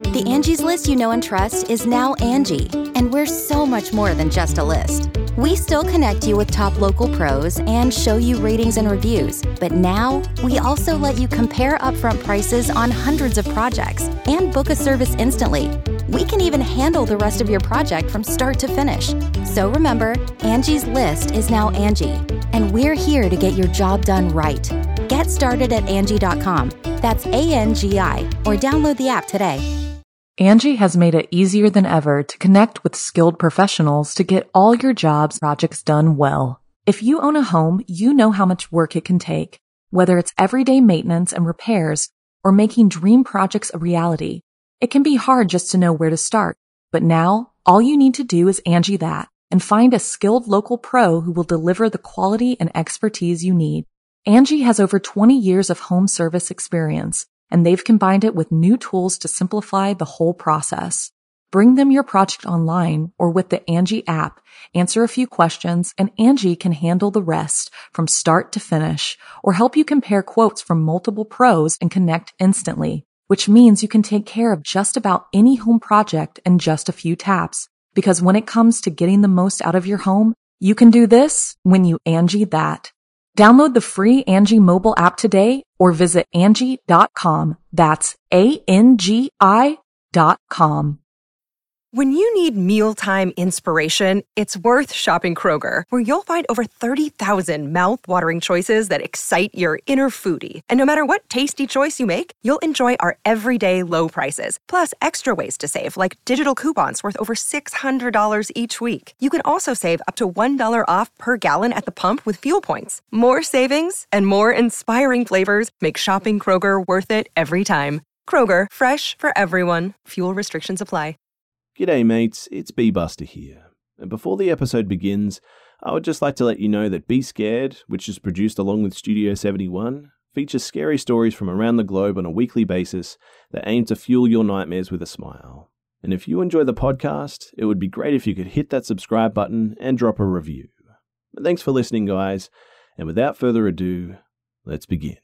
The Angie's List you know and trust is now Angie, and we're so much more than just a list. We still connect you with top local pros and show you ratings and reviews, but now we also let you compare upfront prices on hundreds of projects and book a service instantly. We can even handle the rest of your project from start to finish. So remember, Angie's List is now Angie, and we're here to get your job done right. Get started at Angie.com. That's ANGI, or download the app today. Angie has made it easier than ever to connect with skilled professionals to get all your jobs projects done well. If you own a home, you know how much work it can take, whether it's everyday maintenance and repairs or making dream projects a reality. It can be hard just to know where to start, but now all you need to do is Angie that and find a skilled local pro who will deliver the quality and expertise you need. Angie has over 20 years of home service experience, and they've combined it with new tools to simplify the whole process. Bring them your project online or with the Angie app, answer a few questions, and Angie can handle the rest from start to finish or help you compare quotes from multiple pros and connect instantly, which means you can take care of just about any home project in just a few taps. Because when it comes to getting the most out of your home, you can do this when you Angie that. Download the free Angie mobile app today or visit Angie.com. That's ANGI.com. When you need mealtime inspiration, it's worth shopping Kroger, where you'll find over 30,000 mouth-watering choices that excite your inner foodie. And no matter what tasty choice you make, you'll enjoy our everyday low prices, plus extra ways to save, like digital coupons worth over $600 each week. You can also save up to $1 off per gallon at the pump with fuel points. More savings and more inspiring flavors make shopping Kroger worth it every time. Kroger, fresh for everyone. Fuel restrictions apply. G'day mates, it's B-Buster here. And before the episode begins, I would just like to let you know that Be Scared, which is produced along with Studio 71, features scary stories from around the globe on a weekly basis that aim to fuel your nightmares with a smile. And if you enjoy the podcast, it would be great if you could hit that subscribe button and drop a review. But thanks for listening, guys, and without further ado, let's begin.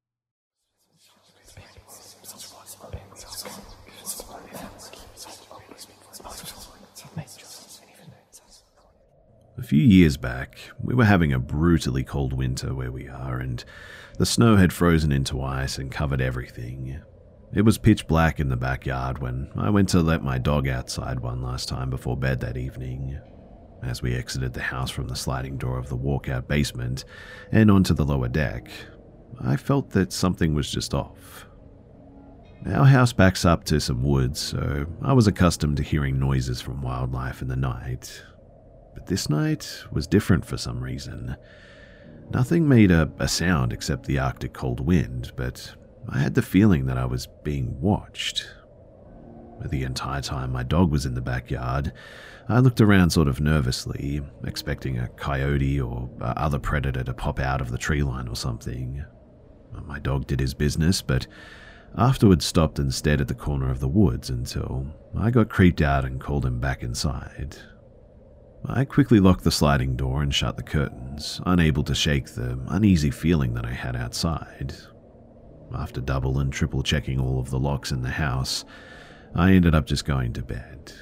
A few years back, we were having a brutally cold winter where we are, and the snow had frozen into ice and covered everything. It was pitch black in the backyard when I went to let my dog outside one last time before bed that evening. As we exited the house from the sliding door of the walkout basement and onto the lower deck, I felt that something was just off. Our house backs up to some woods, so I was accustomed to hearing noises from wildlife in the night. But this night was different for some reason. Nothing made a sound except the Arctic cold wind, but I had the feeling that I was being watched. The entire time my dog was in the backyard, I looked around sort of nervously, expecting a coyote or other predator to pop out of the tree line or something. My dog did his business, but afterwards stopped and stared at the corner of the woods until I got creeped out and called him back inside. I quickly locked the sliding door and shut the curtains, unable to shake the uneasy feeling that I had outside. After double and triple checking all of the locks in the house, I ended up just going to bed.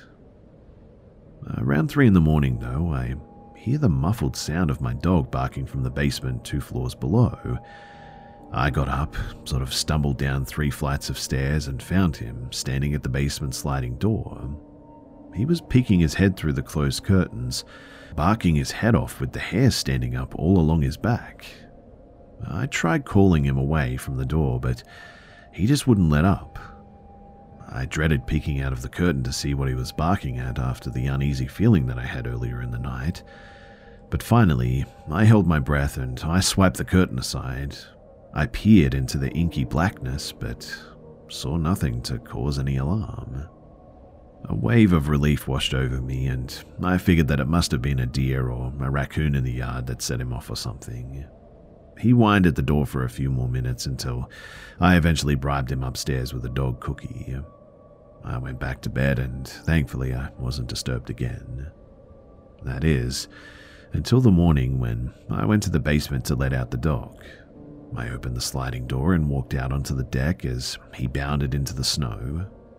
Around 3 a.m, though, I hear the muffled sound of my dog barking from the basement 2 floors below. I got up, sort of stumbled down 3 flights of stairs and found him standing at the basement sliding door. He was peeking his head through the closed curtains, barking his head off with the hair standing up all along his back. I tried calling him away from the door, but he just wouldn't let up. I dreaded peeking out of the curtain to see what he was barking at after the uneasy feeling that I had earlier in the night. But finally, I held my breath and I swiped the curtain aside. I peered into the inky blackness, but saw nothing to cause any alarm. A wave of relief washed over me, and I figured that it must have been a deer or a raccoon in the yard that set him off or something. He whined at the door for a few more minutes until I eventually bribed him upstairs with a dog cookie. I went back to bed, and thankfully I wasn't disturbed again. That is, until the morning when I went to the basement to let out the dog. I opened the sliding door and walked out onto the deck as he bounded into the snow.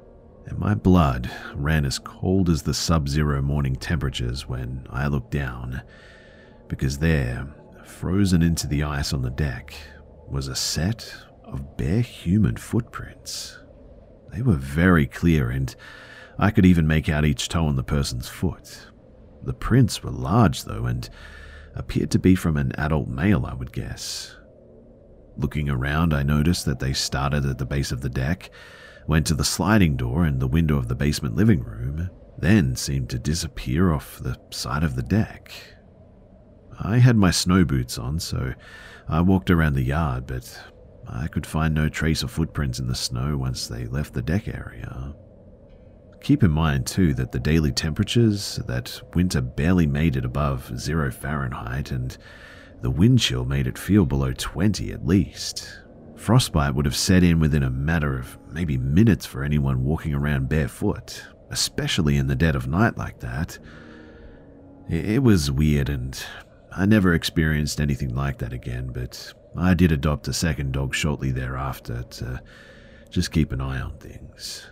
and my blood ran as cold as the sub-zero morning temperatures when I looked down, because there, frozen into the ice on the deck, was a set of bare human footprints. They were very clear, and I could even make out each toe on the person's foot. The prints were large, though, and appeared to be from an adult male, I would guess. Looking around, I noticed that they started at the base of the deck, went to the sliding door and the window of the basement living room, then seemed to disappear off the side of the deck. I had my snow boots on, so I walked around the yard, but I could find no trace of footprints in the snow once they left the deck area. Keep in mind, too, that the daily temperatures that winter barely made it above 0 Fahrenheit, and the wind chill made it feel below 20 at least. Frostbite would have set in within a matter of maybe minutes for anyone walking around barefoot, especially in the dead of night like that. It was weird, and I never experienced anything like that again, but I did adopt a second dog shortly thereafter to just keep an eye on things.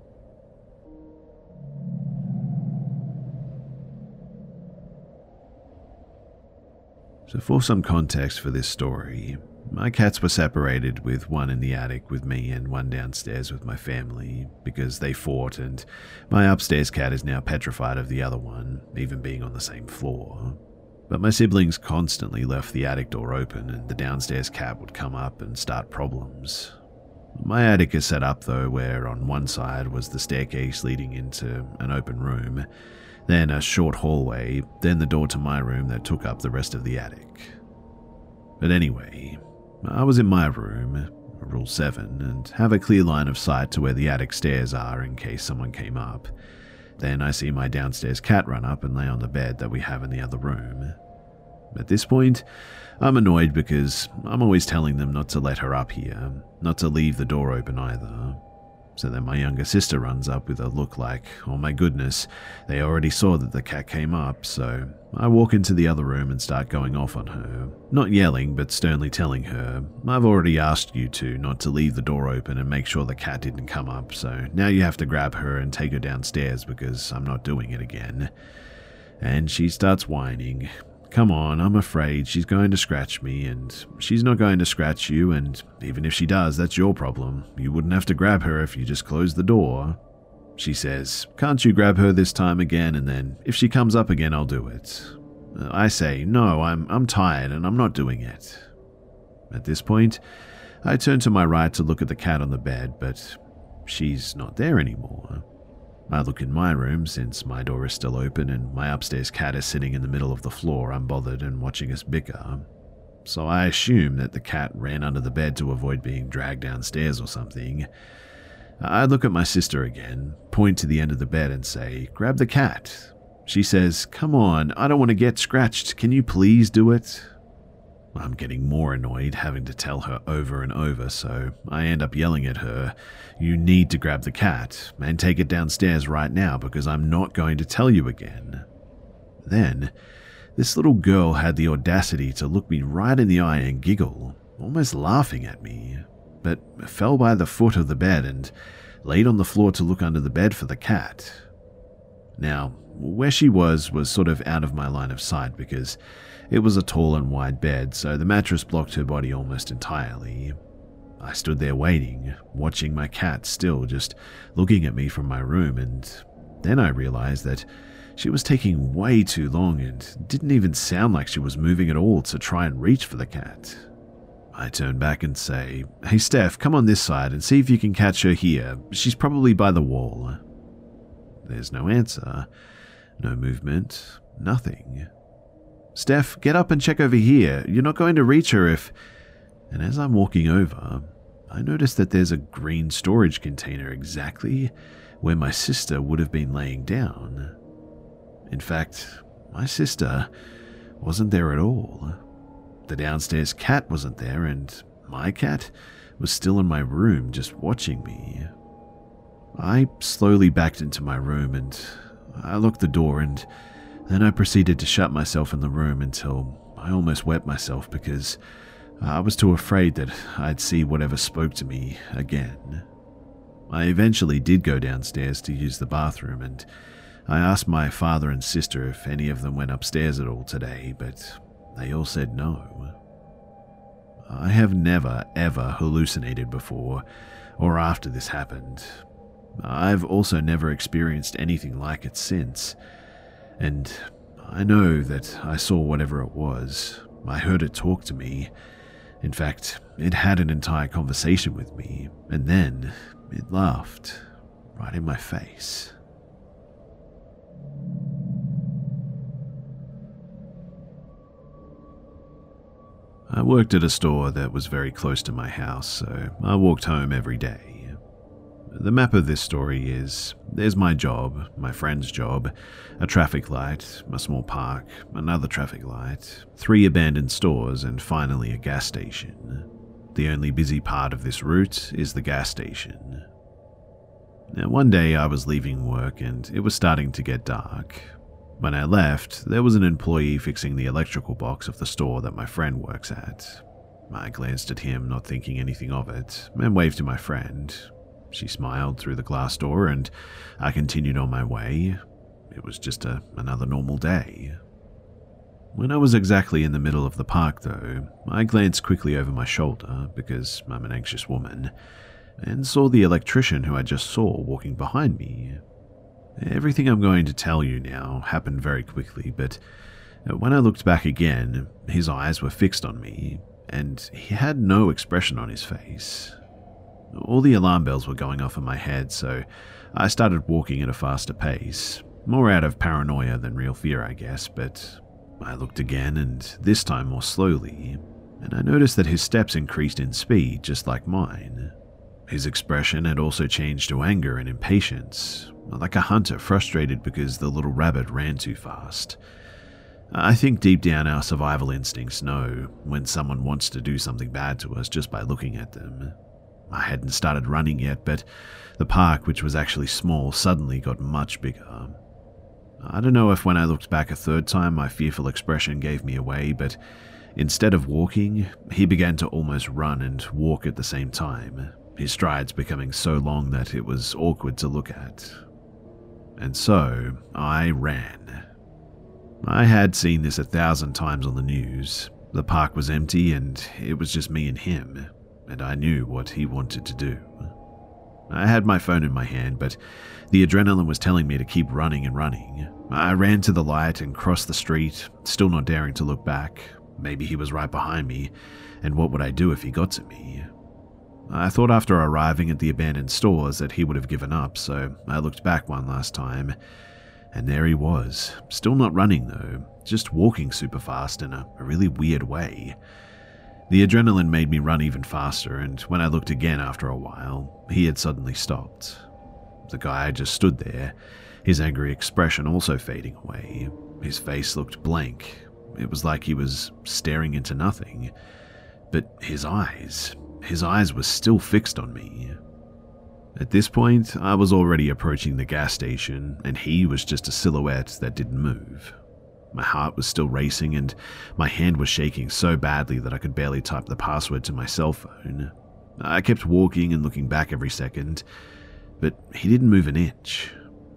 So for some context for this story, my cats were separated, with one in the attic with me and one downstairs with my family, because they fought, and my upstairs cat is now petrified of the other one, even being on the same floor. But my siblings constantly left the attic door open, and the downstairs cat would come up and start problems. My attic is set up, though, where on one side was the staircase leading into an open room, then a short hallway, then the door to my room that took up the rest of the attic. But anyway, I was in my room, Rule 7, and have a clear line of sight to where the attic stairs are in case someone came up. Then I see my downstairs cat run up and lay on the bed that we have in the other room. At this point, I'm annoyed because I'm always telling them not to let her up here, not to leave the door open either. So then my younger sister runs up with a look like, oh my goodness, they already saw that the cat came up, so I walk into the other room and start going off on her, not yelling but sternly telling her, I've already asked you to not to leave the door open and make sure the cat didn't come up, so now you have to grab her and take her downstairs because I'm not doing it again. And she starts whining. Come on, I'm afraid she's going to scratch me, and she's not going to scratch you, and even if she does, that's your problem. You wouldn't have to grab her if you just closed the door. She says, can't you grab her this time again, and then if she comes up again, I'll do it. I say, no, I'm tired and I'm not doing it. At this point, I turn to my right to look at the cat on the bed, but she's not there anymore. I look in my room since my door is still open and my upstairs cat is sitting in the middle of the floor unbothered and watching us bicker. So I assume that the cat ran under the bed to avoid being dragged downstairs or something. I look at my sister again, point to the end of the bed and say, grab the cat. She says, come on, I don't want to get scratched. Can you please do it? I'm getting more annoyed having to tell her over and over, so I end up yelling at her, you need to grab the cat and take it downstairs right now because I'm not going to tell you again. Then, this little girl had the audacity to look me right in the eye and giggle, almost laughing at me, but fell by the foot of the bed and laid on the floor to look under the bed for the cat. Now, where she was sort of out of my line of sight because it was a tall and wide bed, so the mattress blocked her body almost entirely. I stood there waiting, watching my cat still just looking at me from my room, and then I realized that she was taking way too long and didn't even sound like she was moving at all to try and reach for the cat. I turn back and say, hey Steph, come on this side and see if you can catch her here. She's probably by the wall. There's no answer, no movement, nothing. Steph, get up and check over here. You're not going to reach her if... And as I'm walking over, I notice that there's a green storage container exactly where my sister would have been laying down. In fact, my sister wasn't there at all. The downstairs cat wasn't there, and my cat was still in my room just watching me. I slowly backed into my room and I locked the door, and then I proceeded to shut myself in the room until I almost wet myself because I was too afraid that I'd see whatever spoke to me again. I eventually did go downstairs to use the bathroom, and I asked my father and sister if any of them went upstairs at all today, but they all said no. I have never, ever hallucinated before or after this happened. I've also never experienced anything like it since, and I know that I saw whatever it was. I heard it talk to me. In fact, it had an entire conversation with me, and then it laughed right in my face. I worked at a store that was very close to my house, so I walked home every day. The map of this story is, there's my job, my friend's job, a traffic light, a small park, another traffic light, 3 abandoned stores, and finally a gas station. The only busy part of this route is the gas station. Now, one day I was leaving work and it was starting to get dark. When I left, there was an employee fixing the electrical box of the store that my friend works at. I glanced at him, not thinking anything of it, and waved to my friend. She smiled through the glass door and I continued on my way. It was just another normal day. When I was exactly in the middle of the park, though, I glanced quickly over my shoulder, because I'm an anxious woman, and saw the electrician who I just saw walking behind me. Everything I'm going to tell you now happened very quickly, but when I looked back again, his eyes were fixed on me, and he had no expression on his face. All the alarm bells were going off in my head, so I started walking at a faster pace, more out of paranoia than real fear, I guess, but I looked again, and this time more slowly, and I noticed that his steps increased in speed just like mine. His expression had also changed to anger and impatience, like a hunter frustrated because the little rabbit ran too fast. I think deep down our survival instincts know when someone wants to do something bad to us just by looking at them. I hadn't started running yet, but the park, which was actually small, suddenly got much bigger. I don't know if when I looked back a third time my fearful expression gave me away, but instead of walking, he began to almost run and walk at the same time, his strides becoming so long that it was awkward to look at. And so, I ran. I had seen this 1,000 times on the news. The park was empty and it was just me and him, and I knew what he wanted to do. I had my phone in my hand, but the adrenaline was telling me to keep running and running. I ran to the light and crossed the street, still not daring to look back. Maybe he was right behind me, and what would I do if he got to me? I thought after arriving at the abandoned stores that he would have given up, so I looked back one last time, and there he was, still not running though, just walking super fast in a really weird way. The adrenaline made me run even faster, and when I looked again after a while, he had suddenly stopped. The guy just stood there, his angry expression also fading away. His face looked blank. It was like he was staring into nothing. But his eyes were still fixed on me. At this point, I was already approaching the gas station, and he was just a silhouette that didn't move. My heart was still racing, and my hand was shaking so badly that I could barely type the password to my cell phone. I kept walking and looking back every second, but he didn't move an inch.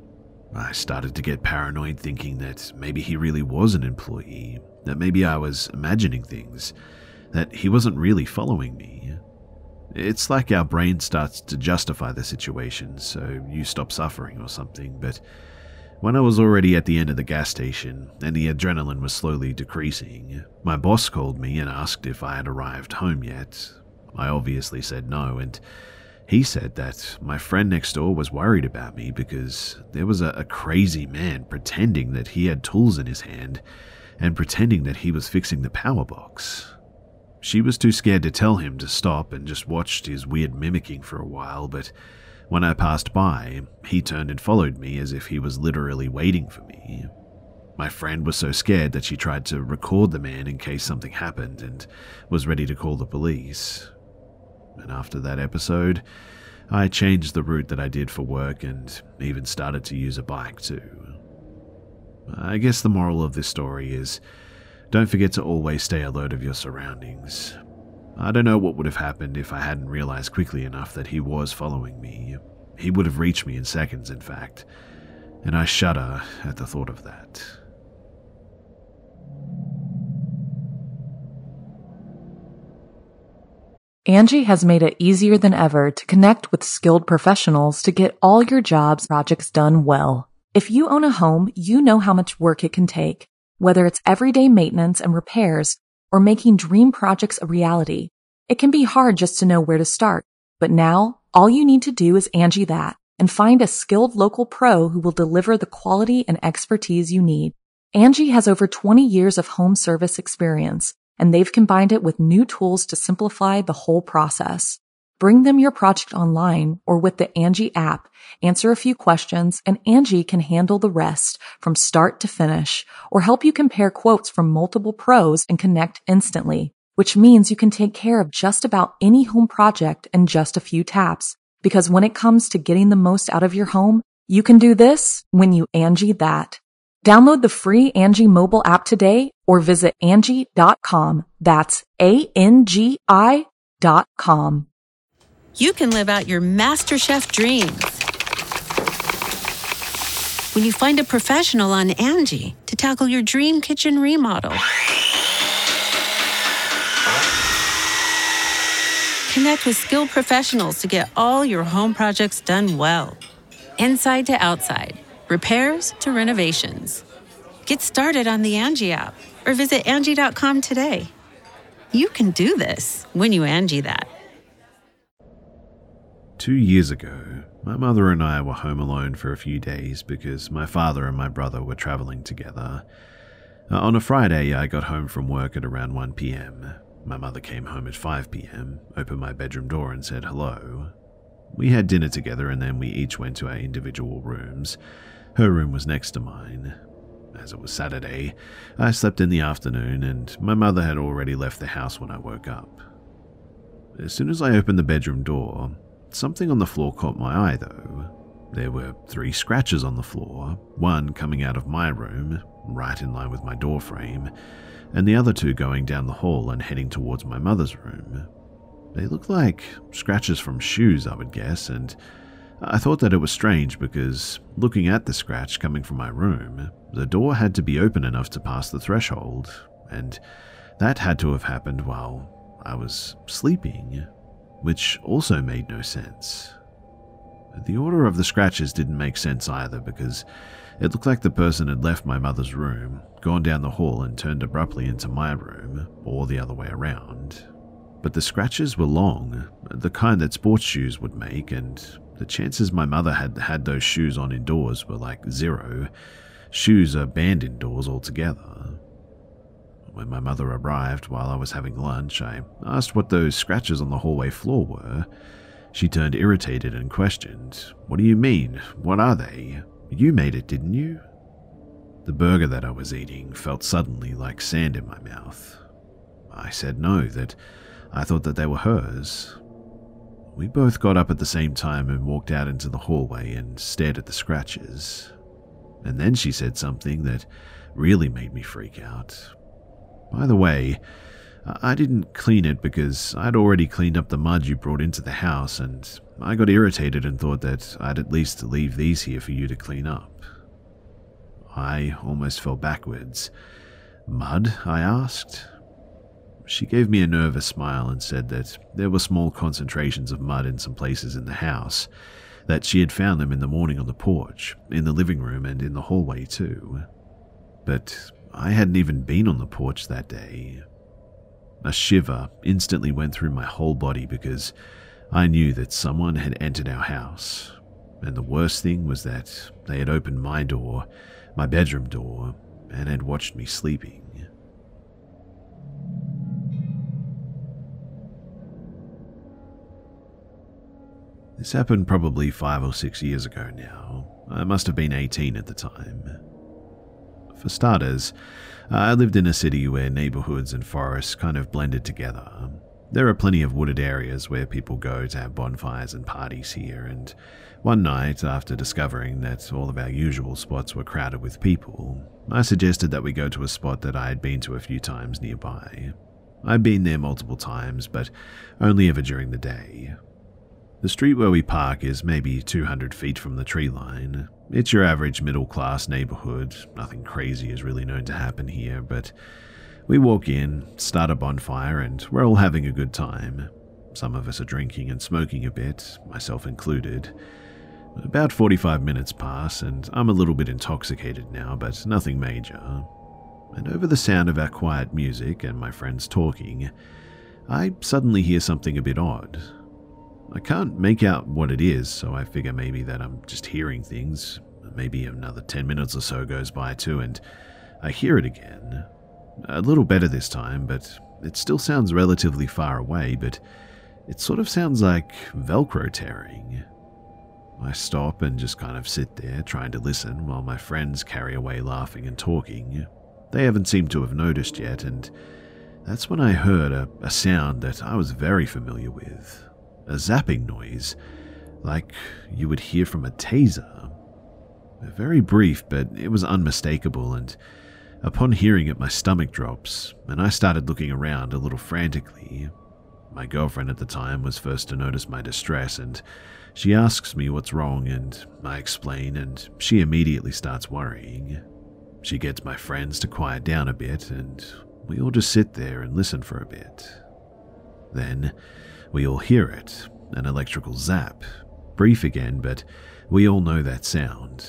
I started to get paranoid, thinking that maybe he really was an employee, that maybe I was imagining things, that he wasn't really following me. It's like our brain starts to justify the situation, so you stop suffering or something, but when I was already at the end of the gas station and the adrenaline was slowly decreasing, my boss called me and asked if I had arrived home yet. I obviously said no, and he said that my friend next door was worried about me because there was a crazy man pretending that he had tools in his hand and pretending that he was fixing the power box. She was too scared to tell him to stop and just watched his weird mimicking for a while, but when I passed by, he turned and followed me as if he was literally waiting for me. My friend was so scared that she tried to record the man in case something happened and was ready to call the police. And after that episode, I changed the route that I did for work and even started to use a bike too. I guess the moral of this story is, don't forget to always stay alert of your surroundings. I don't know what would have happened if I hadn't realized quickly enough that he was following me. He would have reached me in seconds, in fact, and I shudder at the thought of that. Angie has made it easier than ever to connect with skilled professionals to get all your jobs projects done well. If you own a home, you know how much work it can take, whether it's everyday maintenance and repairs or making dream projects a reality. It can be hard just to know where to start, but now all you need to do is Angie that and find a skilled local pro who will deliver the quality and expertise you need. Angie has over 20 years of home service experience, and they've combined it with new tools to simplify the whole process. Bring them your project online or with the Angie app, answer a few questions, and Angie can handle the rest from start to finish, or help you compare quotes from multiple pros and connect instantly, which means you can take care of just about any home project in just a few taps. Because when it comes to getting the most out of your home, you can do this when you Angie that. Download the free Angie mobile app today or visit Angie.com. That's ANGI.com. You can live out your MasterChef dreams when you find a professional on Angie to tackle your dream kitchen remodel. Connect with skilled professionals to get all your home projects done well. Inside to outside, repairs to renovations. Get started on the Angie app or visit Angie.com today. You can do this when you Angie that. 2 years ago, my mother and I were home alone for a few days because my father and my brother were traveling together. On a Friday, I got home from work at around 1 p.m. My mother came home at 5 p.m., opened my bedroom door and said hello. We had dinner together and then we each went to our individual rooms. Her room was next to mine. As it was Saturday, I slept in the afternoon and my mother had already left the house when I woke up. As soon as I opened the bedroom door, something on the floor caught my eye though. There were 3 scratches on the floor, one coming out of my room, right in line with my door frame, and the other 2 going down the hall and heading towards my mother's room. They looked like scratches from shoes, I would guess, and I thought that it was strange because, looking at the scratch coming from my room, the door had to be open enough to pass the threshold, and that had to have happened while I was sleeping, which also made no sense. The order of the scratches didn't make sense either because it looked like the person had left my mother's room, gone down the hall and turned abruptly into my room, or the other way around. But the scratches were long, the kind that sports shoes would make, and the chances my mother had had those shoes on indoors were like 0. Shoes are banned indoors altogether. When my mother arrived while I was having lunch, I asked what those scratches on the hallway floor were. She turned irritated and questioned, "What do you mean? What are they? You made it, didn't you?" The burger that I was eating felt suddenly like sand in my mouth. I said no, that I thought that they were hers. We both got up at the same time and walked out into the hallway and stared at the scratches. And then she said something that really made me freak out. By the way, I didn't clean it because I'd already cleaned up the mud you brought into the house, and I got irritated and thought that I'd at least leave these here for you to clean up. I almost fell backwards. "Mud?" I asked. She gave me a nervous smile and said that there were small concentrations of mud in some places in the house, that she had found them in the morning on the porch, in the living room and in the hallway too. But I hadn't even been on the porch that day. A shiver instantly went through my whole body because I knew that someone had entered our house, and the worst thing was that they had opened my door, my bedroom door, and had watched me sleeping. This happened probably 5 or 6 years ago now. I must have been 18 at the time. For starters, I lived in a city where neighborhoods and forests kind of blended together. There are plenty of wooded areas where people go to have bonfires and parties here, and one night, after discovering that all of our usual spots were crowded with people, I suggested that we go to a spot that I had been to a few times nearby. I'd been there multiple times, but only ever during the day. The street where we park is maybe 200 feet from the tree line. It's your average middle-class neighborhood. Nothing crazy is really known to happen here, but we walk in, start a bonfire, and we're all having a good time. Some of us are drinking and smoking a bit, myself included. About 45 minutes pass, and I'm a little bit intoxicated now, but nothing major. And over the sound of our quiet music and my friends talking, I suddenly hear something a bit odd. I can't make out what it is, so I figure maybe that I'm just hearing things. Maybe another 10 minutes or so goes by too, and I hear it again. A little better this time, but it still sounds relatively far away, but it sort of sounds like Velcro tearing. I stop and just kind of sit there trying to listen while my friends carry away laughing and talking. They haven't seemed to have noticed yet, and that's when I heard a sound that I was very familiar with. A zapping noise, like you would hear from a taser. Very brief, but it was unmistakable, and upon hearing it my stomach drops, and I started looking around a little frantically. My girlfriend at the time was first to notice my distress, and she asks me what's wrong, and I explain, and she immediately starts worrying. She gets my friends to quiet down a bit, and we all just sit there and listen for a bit. Then we all hear it, an electrical zap. Brief again, but we all know that sound.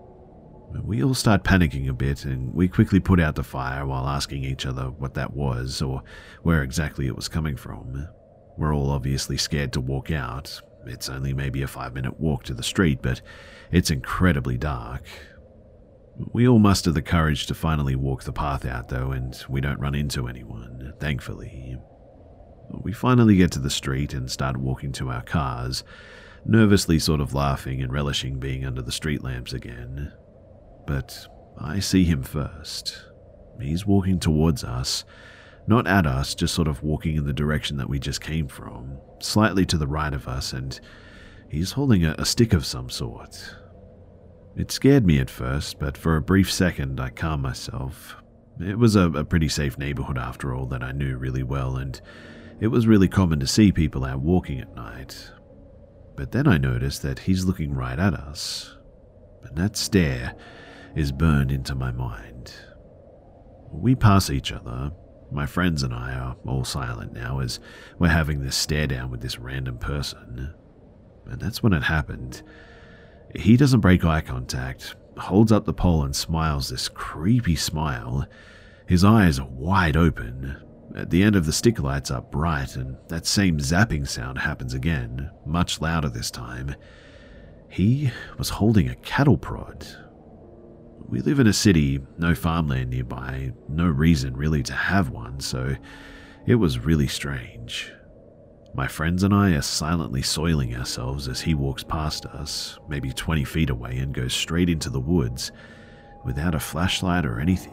We all start panicking a bit, and we quickly put out the fire while asking each other what that was or where exactly it was coming from. We're all obviously scared to walk out. It's only maybe a 5-minute walk to the street, but it's incredibly dark. We all muster the courage to finally walk the path out though, and we don't run into anyone, thankfully. We finally get to the street and start walking to our cars, nervously sort of laughing and relishing being under the street lamps again. But I see him first. He's walking towards us, not at us, just sort of walking in the direction that we just came from, slightly to the right of us, and he's holding a stick of some sort. It scared me at first, but for a brief second I calmed myself. It was a pretty safe neighborhood after all that I knew really well, and it was really common to see people out walking at night. But then I noticed that he's looking right at us, and that stare is burned into my mind. We pass each other. My friends and I are all silent now as we're having this stare down with this random person. And that's when it happened. He doesn't break eye contact, holds up the pole and smiles this creepy smile. His eyes are wide open. At the end of the stick lights up bright, and that same zapping sound happens again, much louder this time. He was holding a cattle prod. We live in a city, no farmland nearby, no reason really to have one, so it was really strange. My friends and I are silently soiling ourselves as he walks past us, maybe 20 feet away, and goes straight into the woods without a flashlight or anything.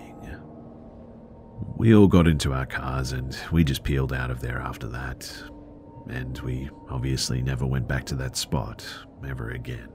We all got into our cars and we just peeled out of there after that, and we obviously never went back to that spot ever again.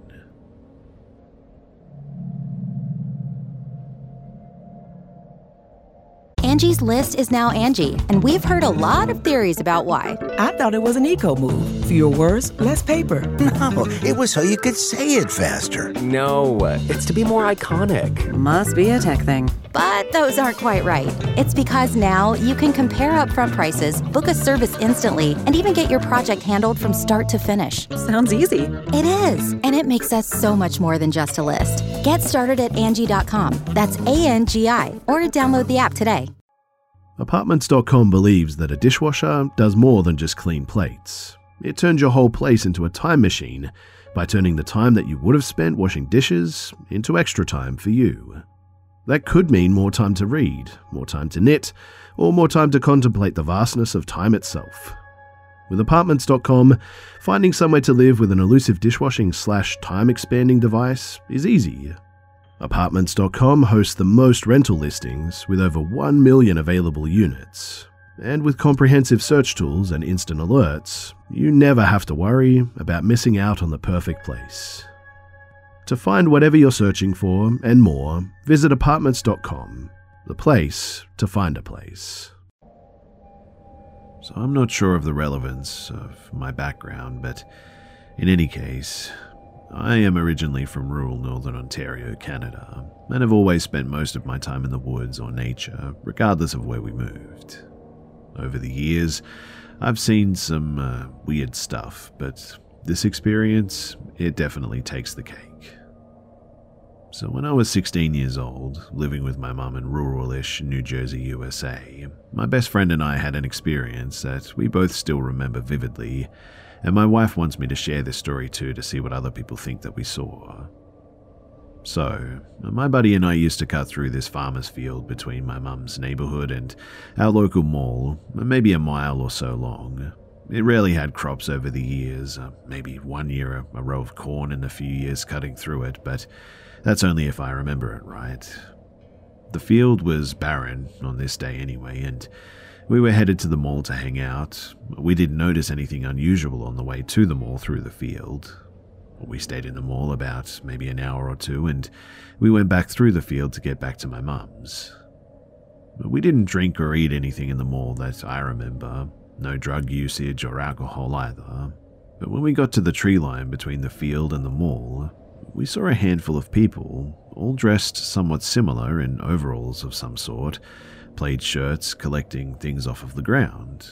Angie's List is now Angie, and we've heard a lot of theories about why. I thought it was an eco move. Fewer words, less paper. No, it was so you could say it faster. No, it's to be more iconic. Must be a tech thing. But those aren't quite right. It's because now you can compare upfront prices, book a service instantly, and even get your project handled from start to finish. Sounds easy. It is, and it makes us so much more than just a list. Get started at Angie.com. That's ANGI, or download the app today. Apartments.com believes that a dishwasher does more than just clean plates. It turns your whole place into a time machine by turning the time that you would have spent washing dishes into extra time for you. That could mean more time to read, more time to knit, or more time to contemplate the vastness of time itself. With Apartments.com, finding somewhere to live with an elusive dishwashing/time-expanding device is easy. Apartments.com hosts the most rental listings with over 1 million available units. And with comprehensive search tools and instant alerts, you never have to worry about missing out on the perfect place. To find whatever you're searching for and more, visit Apartments.com, the place to find a place. So I'm not sure of the relevance of my background, but In any case, I am originally from rural northern Ontario, Canada, and have always spent most of my time in the woods or nature, regardless of where we moved. Over the years, I've seen some weird stuff, but this experience, it definitely takes the cake. So when I was 16 years old, living with my mum in rural-ish New Jersey, USA, my best friend and I had an experience that we both still remember vividly, and my wife wants me to share this story too to see what other people think that we saw. So, my buddy and I used to cut through this farmer's field between my mum's neighborhood and our local mall, maybe a mile or so long. It rarely had crops over the years, maybe one year a row of corn and a few years cutting through it, but that's only if I remember it right. The field was barren on this day anyway, and we were headed to the mall to hang out. We didn't notice anything unusual on the way to the mall through the field. We stayed in the mall about maybe an hour or two, and we went back through the field to get back to my mum's. We didn't drink or eat anything in the mall that I remember, no drug usage or alcohol either. But when we got to the tree line between the field and the mall, we saw a handful of people, all dressed somewhat similar in overalls of some sort, plaid shirts, collecting things off of the ground.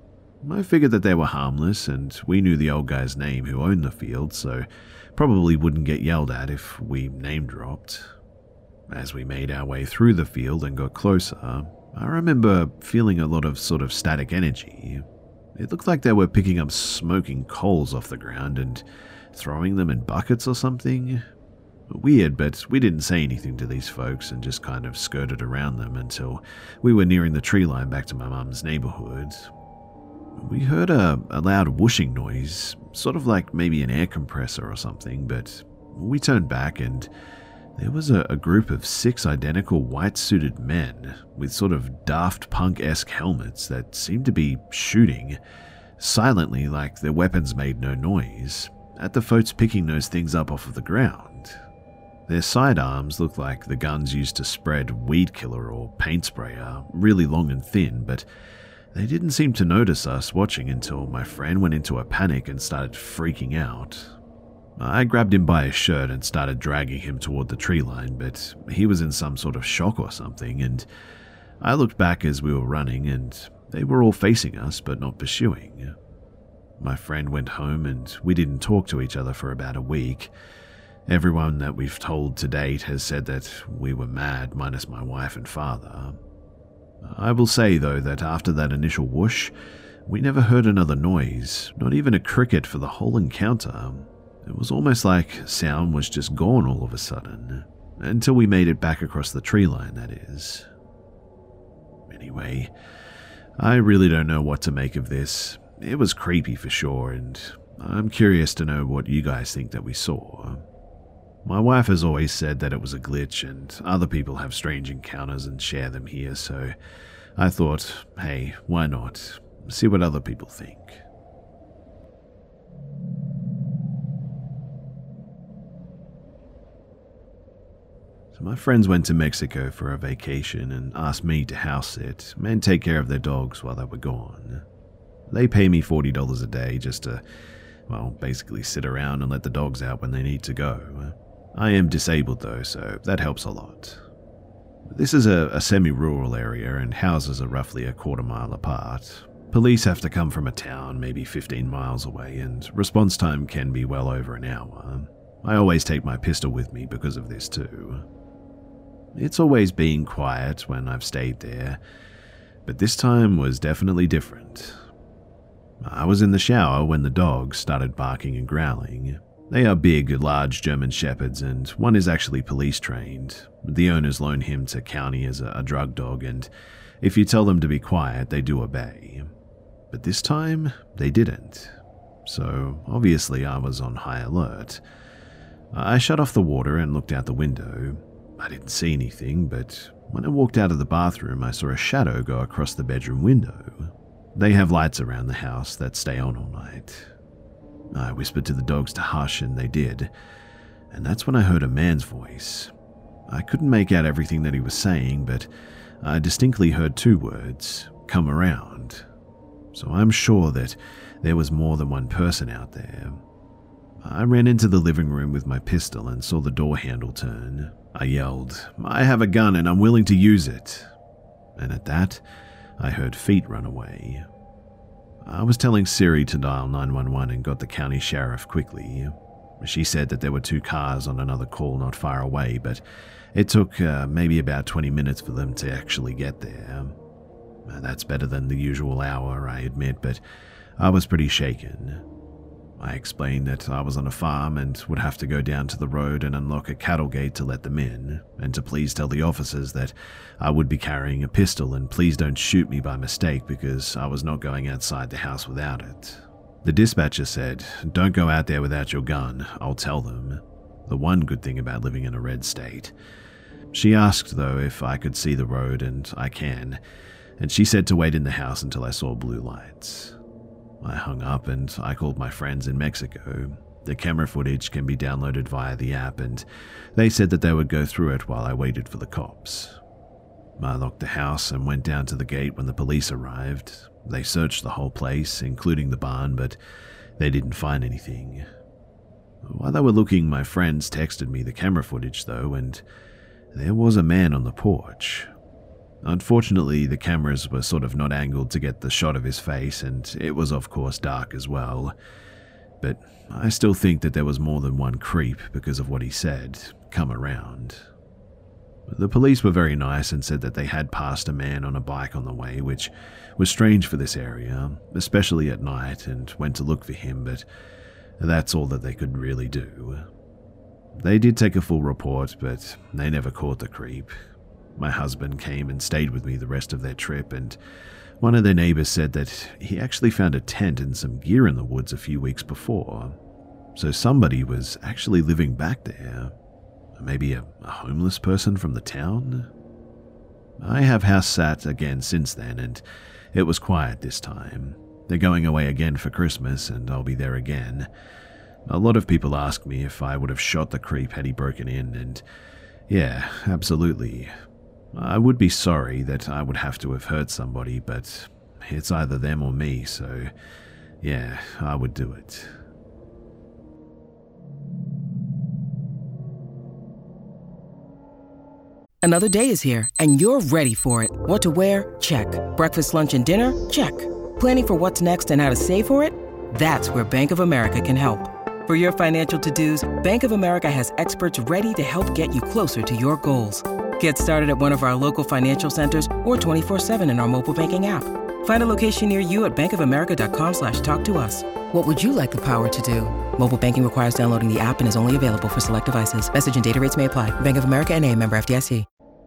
I figured that they were harmless, and we knew the old guy's name who owned the field, so probably wouldn't get yelled at if we name-dropped. As we made our way through the field and got closer, I remember feeling a lot of sort of static energy. It looked like they were picking up smoking coals off the ground and throwing them in buckets or something. Weird, but we didn't say anything to these folks and just kind of skirted around them until we were nearing the tree line back to my mum's neighborhood. We heard a loud whooshing noise, sort of like maybe an air compressor or something, but we turned back and there was a group of 6 identical white-suited men with sort of Daft Punk-esque helmets that seemed to be shooting, silently like their weapons made no noise, at the folks picking those things up off of the ground. Their sidearms looked like the guns used to spread weed killer or paint sprayer, really long and thin, but they didn't seem to notice us watching until my friend went into a panic and started freaking out. I grabbed him by his shirt and started dragging him toward the tree line, but he was in some sort of shock or something, and I looked back as we were running, and they were all facing us but not pursuing. My friend went home, and we didn't talk to each other for about a week. Everyone that we've told to date has said that we were mad, minus my wife and father. I will say, though, that after that initial whoosh, we never heard another noise, not even a cricket for the whole encounter. It was almost like sound was just gone all of a sudden, until we made it back across the tree line, that is. Anyway, I really don't know what to make of this. It was creepy for sure, and I'm curious to know what you guys think that we saw. My wife has always said that it was a glitch, and other people have strange encounters and share them here, so I thought, hey, why not? See what other people think. So my friends went to Mexico for a vacation and asked me to house sit and take care of their dogs while they were gone. They pay me $40 a day just to, well, basically sit around and let the dogs out when they need to go. I am disabled though, so that helps a lot. This is a semi-rural area and houses are roughly a quarter-mile apart. Police have to come from a town maybe 15 miles away, and response time can be well over an hour. I always take my pistol with me because of this too. It's always been quiet when I've stayed there, but this time was definitely different. I was in the shower when the dogs started barking and growling. They are big, large German shepherds, and one is actually police trained. The owners loan him to county as a drug dog, and if you tell them to be quiet, they do obey. But this time, they didn't. So obviously I was on high alert. I shut off the water and looked out the window. I didn't see anything, but when I walked out of the bathroom, I saw a shadow go across the bedroom window. They have lights around the house that stay on all night. I whispered to the dogs to hush, and they did. And that's when I heard a man's voice. I couldn't make out everything that he was saying, but I distinctly heard 2 words, "Come around." So I'm sure that there was more than one person out there. I ran into the living room with my pistol and saw the door handle turn. I yelled, "I have a gun and I'm willing to use it." And at that, I heard feet run away. I was telling Siri to dial 911 and got the county sheriff quickly. She said that there were 2 cars on another call not far away, but it took maybe about 20 minutes for them to actually get there. That's better than the usual hour, I admit, but I was pretty shaken. I explained that I was on a farm and would have to go down to the road and unlock a cattle gate to let them in, and to please tell the officers that I would be carrying a pistol and please don't shoot me by mistake because I was not going outside the house without it. The dispatcher said, "Don't go out there without your gun, I'll tell them." The one good thing about living in a red state. She asked, though, if I could see the road, and I can, and she said to wait in the house until I saw blue lights. I hung up and I called my friends in Mexico. The camera footage can be downloaded via the app, and they said that they would go through it while I waited for the cops. I locked the house and went down to the gate when the police arrived. They searched the whole place, including the barn, but they didn't find anything. While they were looking, my friends texted me the camera footage, though, and there was a man on the porch. Unfortunately, the cameras were sort of not angled to get the shot of his face, and it was of course dark as well. But I still think that there was more than one creep because of what he said, "Come around." The police were very nice and said that they had passed a man on a bike on the way, which was strange for this area, especially at night, and went to look for him, but that's all that they could really do. They did take a full report, but they never caught the creep. My husband came and stayed with me the rest of their trip, and one of their neighbors said that he actually found a tent and some gear in the woods a few weeks before. So somebody was actually living back there. Maybe a homeless person from the town? I have house sat again since then, and it was quiet this time. They're going away again for Christmas, and I'll be there again. A lot of people ask me if I would have shot the creep had he broken in, and yeah, absolutely. I would be sorry that I would have to have hurt somebody, but it's either them or me, so yeah, I would do it. Another day is here, and you're ready for it. What to wear? Check. Breakfast, lunch, and dinner? Check. Planning for what's next and how to save for it? That's where Bank of America can help. For your financial to-dos, Bank of America has experts ready to help get you closer to your goals. Get started at one of our local financial centers or 24/7 in our mobile banking app. Find a location near you at bankofamerica.com/talktous. What would you like the power to do? Mobile banking requires downloading the app and is only available for select devices. Message and data rates may apply. Bank of America N.A., member FDIC.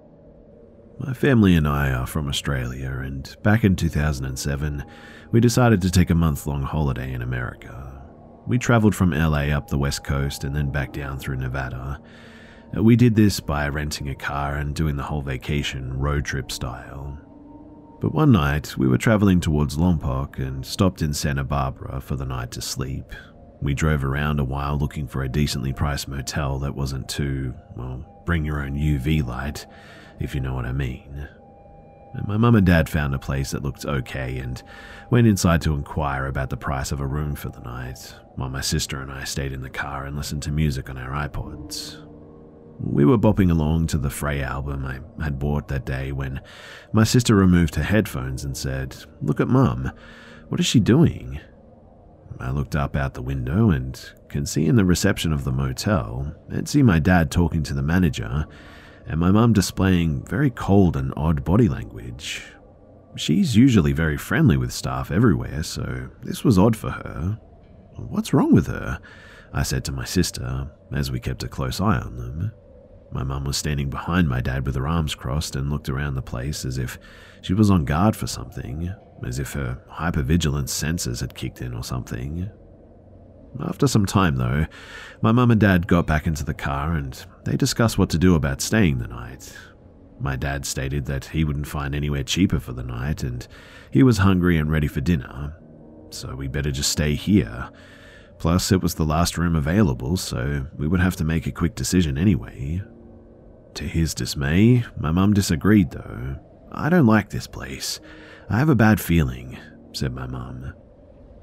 My family and I are from Australia, and back in 2007, we decided to take a month-long holiday in America. We traveled from LA up the west coast and then back down through Nevada. We did this by renting a car and doing the whole vacation road trip style. But one night, we were traveling towards Lompoc and stopped in Santa Barbara for the night to sleep. We drove around a while looking for a decently priced motel that wasn't too, bring your own UV light, if you know what I mean. And my mum and dad found a place that looked okay and went inside to inquire about the price of a room for the night, while my sister and I stayed in the car and listened to music on our iPods. We were bopping along to the Frey album I had bought that day when my sister removed her headphones and said, "Look at Mum, what is she doing?" I looked up out the window and can see in the reception of the motel and see my dad talking to the manager and my mum displaying very cold and odd body language. She's usually very friendly with staff everywhere, so this was odd for her. "What's wrong with her?" I said to my sister as we kept a close eye on them. My mum was standing behind my dad with her arms crossed and looked around the place as if she was on guard for something, as if her hypervigilance senses had kicked in or something. After some time, though, my mum and dad got back into the car and they discussed what to do about staying the night. My dad stated that he wouldn't find anywhere cheaper for the night and he was hungry and ready for dinner, so we better just stay here. Plus, it was the last room available, so we would have to make a quick decision anyway. To his dismay, my mum disagreed though. "I don't like this place. I have a bad feeling," said my mum.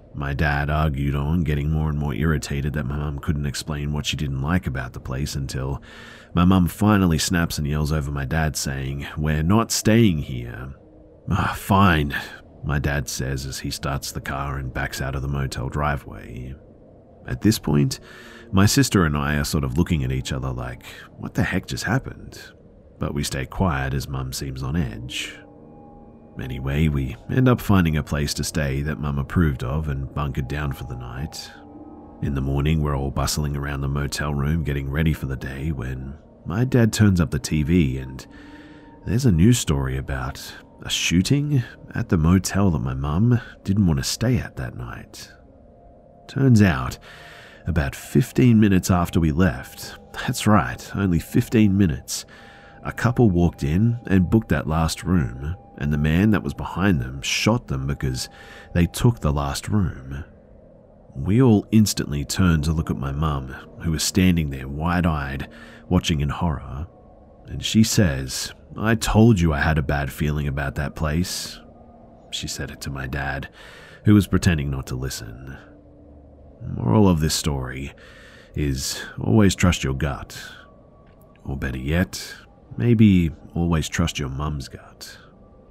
My dad argued on, getting more and more irritated that my mum couldn't explain what she didn't like about the place until my mum finally snaps and yells over my dad saying, "We're not staying here." Fine, my dad says as he starts the car and backs out of the motel driveway. At this point, my sister and I are sort of looking at each other like, what the heck just happened? But we stay quiet as Mum seems on edge. Anyway, we end up finding a place to stay that Mum approved of and bunkered down for the night. In the morning, we're all bustling around the motel room getting ready for the day when my dad turns up the TV and there's a news story about a shooting at the motel that my mum didn't want to stay at that night. Turns out, about 15 minutes after we left, that's right, only 15 minutes, a couple walked in and booked that last room, and the man that was behind them shot them because they took the last room. We all instantly turned to look at my mum, who was standing there wide-eyed, watching in horror, and she says, "I told you I had a bad feeling about that place." She said it to my dad, who was pretending not to listen. Moral of this story is always trust your gut. Or better yet, maybe always trust your mum's gut.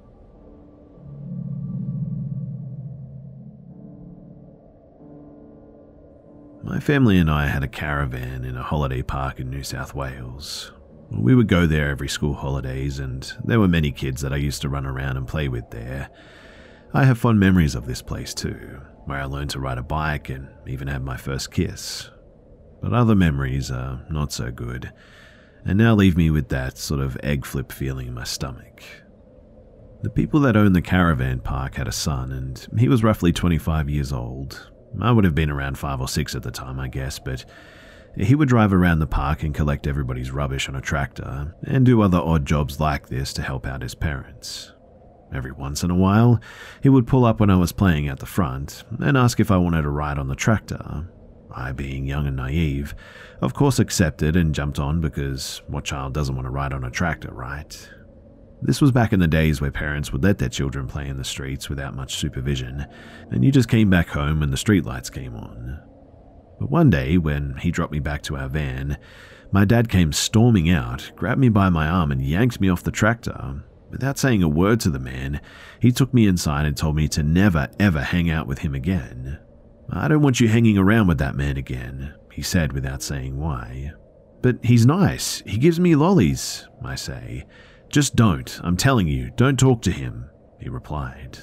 My family and I had a caravan in a holiday park in New South Wales. We would go there every school holidays, and there were many kids that I used to run around and play with there. I have fond memories of this place too, where I learned to ride a bike and even had my first kiss. But other memories are not so good, and now leave me with that sort of egg flip feeling in my stomach. The people that owned the caravan park had a son, and he was roughly 25 years old. I would have been around 5 or 6 at the time, I guess, but he would drive around the park and collect everybody's rubbish on a tractor and do other odd jobs like this to help out his parents. Every once in a while, he would pull up when I was playing at the front and ask if I wanted to ride on the tractor. I, being young and naive, of course accepted and jumped on because what child doesn't want to ride on a tractor, right? This was back in the days where parents would let their children play in the streets without much supervision, and you just came back home when the streetlights came on. But one day, when he dropped me back to our van, my dad came storming out, grabbed me by my arm and yanked me off the tractor. Without saying a word to the man, he took me inside and told me to never ever hang out with him again. "I don't want you hanging around with that man again," he said without saying why. "But he's nice, he gives me lollies," I say. "Just don't, I'm telling you, don't talk to him," he replied.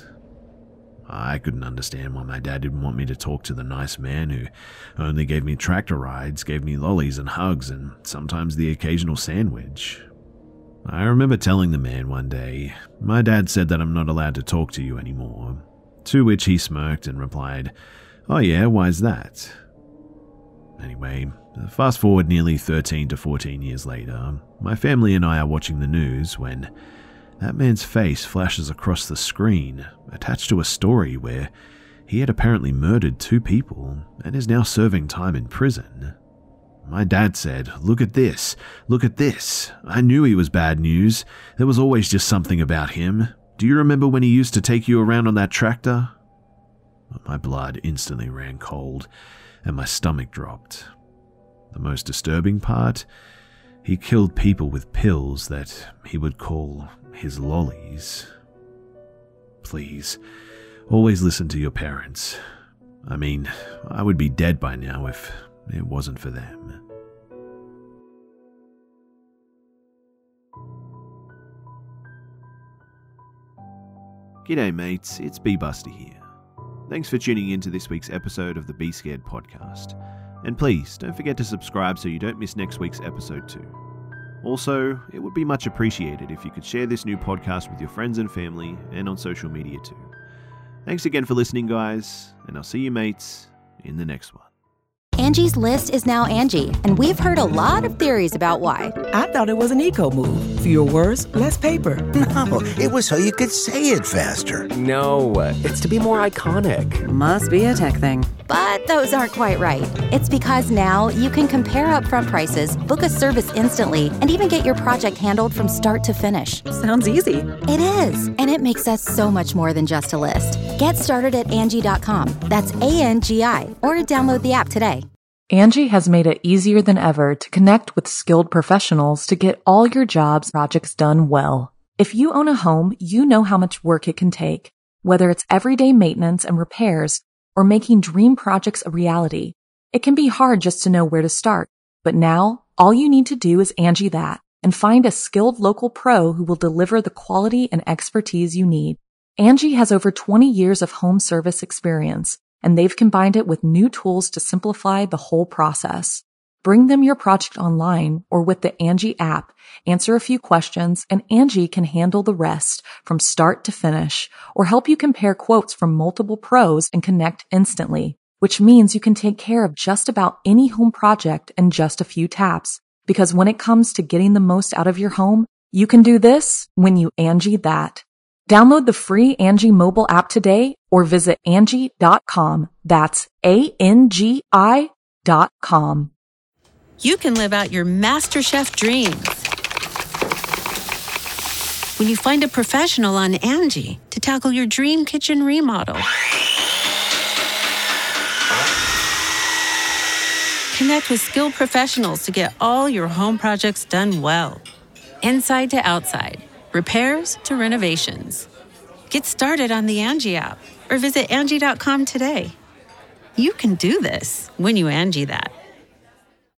I couldn't understand why my dad didn't want me to talk to the nice man who only gave me tractor rides, gave me lollies and hugs, and sometimes the occasional sandwich. I remember telling the man one day, "My dad said that I'm not allowed to talk to you anymore," to which he smirked and replied, "Oh yeah, why's that?" Anyway, fast forward nearly 13 to 14 years later, my family and I are watching the news when that man's face flashes across the screen, attached to a story where he had apparently murdered 2 people and is now serving time in prison. My dad said, "Look at this, look at this. I knew he was bad news. There was always just something about him. Do you remember when he used to take you around on that tractor?" My blood instantly ran cold and my stomach dropped. The most disturbing part, he killed people with pills that he would call his lollies. Please, always listen to your parents. I mean, I would be dead by now if it wasn't for them. G'day mates, it's B-Buster here. Thanks for tuning in to this week's episode of the Be Scared podcast. And please, don't forget to subscribe so you don't miss next week's episode too. Also, it would be much appreciated if you could share this new podcast with your friends and family and on social media too. Thanks again for listening, guys, and I'll see you mates in the next one. Angie's List is now Angie, and we've heard a lot of theories about why. I thought it was an eco move. Fewer words, less paper. No, it was so you could say it faster. No, it's to be more iconic. Must be a tech thing. But those aren't quite right. It's because now you can compare upfront prices, book a service instantly, and even get your project handled from start to finish. Sounds easy. It is, and it makes us so much more than just a list. Get started at Angie.com. That's ANGI, or download the app today. Angie has made it easier than ever to connect with skilled professionals to get all your jobs projects done well. If you own a home, you know how much work it can take, whether it's everyday maintenance and repairs or making dream projects a reality. It can be hard just to know where to start, but now all you need to do is Angie that and find a skilled local pro who will deliver the quality and expertise you need. Angie has over 20 years of home service experience, and they've combined it with new tools to simplify the whole process. Bring them your project online or with the Angie app, answer a few questions, and Angie can handle the rest from start to finish or help you compare quotes from multiple pros and connect instantly, which means you can take care of just about any home project in just a few taps. Because when it comes to getting the most out of your home, you can do this when you Angie that. Download the free Angie mobile app today or visit Angie.com. That's ANGI.com. You can live out your MasterChef dreams when you find a professional on Angie to tackle your dream kitchen remodel. Connect with skilled professionals to get all your home projects done well. Inside to outside, repairs to renovations. Get started on the Angie app or visit Angie.com today. You can do this when you Angie that.